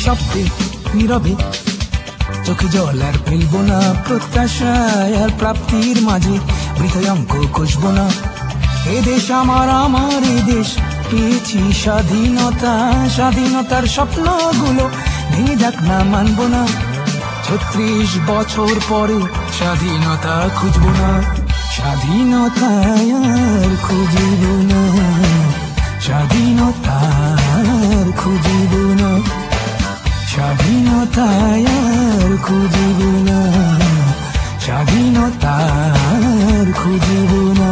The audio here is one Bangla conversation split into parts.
নিঃশব্দে নীরবে, চোখে জল আর ফেলবো না, প্রত্যাশায় আর প্রাপ্তির মাঝে বৃথায় অঙ্ক কষবো না। এ দেশ আমার, আমার এ দেশ, পেয়েছি স্বাধীনতা, স্বাধীনতার স্বপ্নগুলো ভেঙে যাক না, মানবো না। 36 বছর পরে স্বাধীনতা খুঁজবো না, স্বাধীনতা আর খুঁজব না, স্বাধীনতা আর খুঁজব না, স্বাধীনতা আর খুঁজব না, স্বাধীনতা আর খুঁজব না।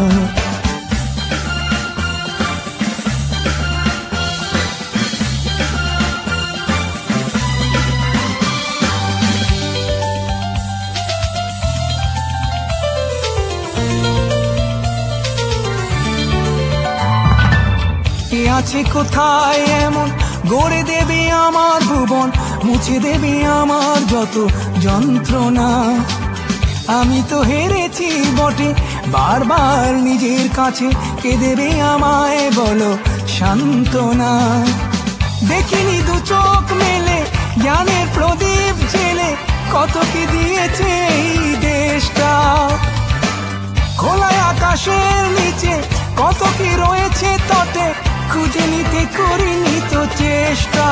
আছে কোথায় এমন গড়ে দেবে আমার ভুবন, মুছে দেবে আমার যত যন্ত্রণা। আমি তো হেরেছি বটে, বারবার নিজের কাছে, কে দেবে আমায় বলো সান্ত্বনা। দেখিনি দু চোখ মেলে জ্ঞানের প্রদীপ জেলে, কত কি দিয়েছে এই দেশটা। খোলা আকাশের নিচে কত কি রয়েছে তটে, খুঁজে নিতে করিনি তো চেষ্টা।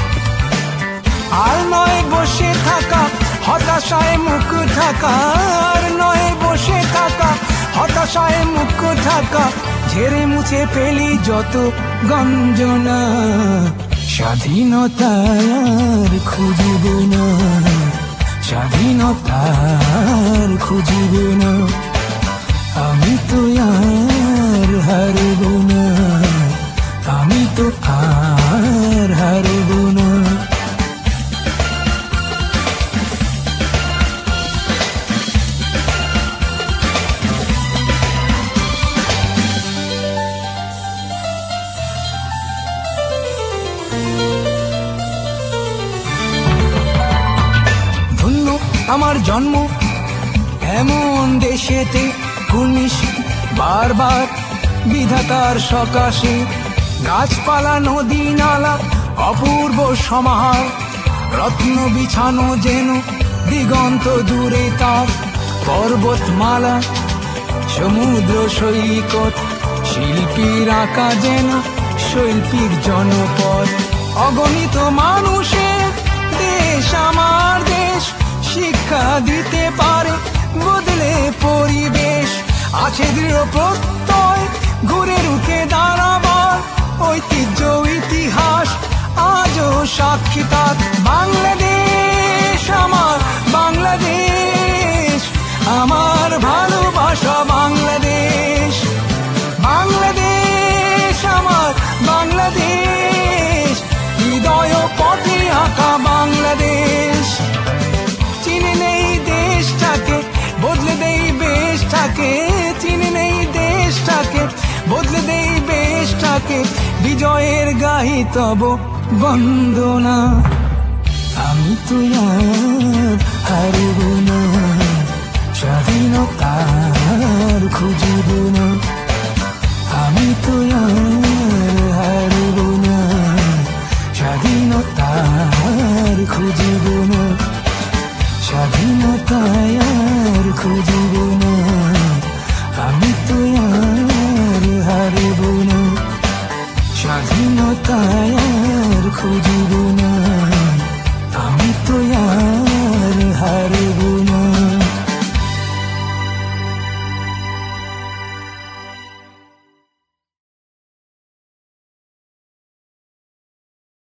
আর নয় বসে থাকা হতাশায় মুখ ঢাকা, আর নয় বসে থাকা হতাশায় মুখ ঢাকা, ঝেড়ে মুছে ফেলি যত গঞ্জনা। স্বাধীনতা আর খুঁজব না, স্বাধীনতা আর খুঁজব না। আমি তো আর হারব না, আমি তো আর হারব না। ধন্য আমার জন্ম এমন দেশেতে, 19 বারবার বিধাতার সকাশে। গাছপালা নদী নালা অপূর্ব সমাহার, রত্ন বিছানো যেন দিগন্ত দূরে তার। পর্বতমালা সমুদ্র সৈকত, শিল্পীর আঁকা যেন শৈল্পীর জনপদ। অগণিত মানুষের দেশ আমার দেশ, শিক্ষা দিতে পারে বদলে পরিবেশ। আছে দৃঢ় প্রত্যয় ঘুরে রুখে দাঁড়াবার, ঐতিহ্য ইতিহাস আজও সাক্ষী তার। বাংলাদেশ আমার, বাংলাদেশ আমার ভালোবাসা, বাংলাদেশ, বাংলাদেশ আমার, বাংলাদেশ হৃদয় পথে আঁকা বাংলাদেশ। চিনে নেই দেশটাকে, বদলে দেই বেশটাকে, চিনে নেই দেশটাকে, বদলে দেই বেশটাকে। বিজয়ের গাহি তব বন্দনা, আমি তো আর হারব না, স্বাধীনতা আর খুঁজব না। আমি তো আর হারব না, স্বাধীনতা আর খুঁজব না, স্বাধীনতা আর খুঁজব না। আমি তো আর হারব না, স্বাধীনতা আর খুঁজব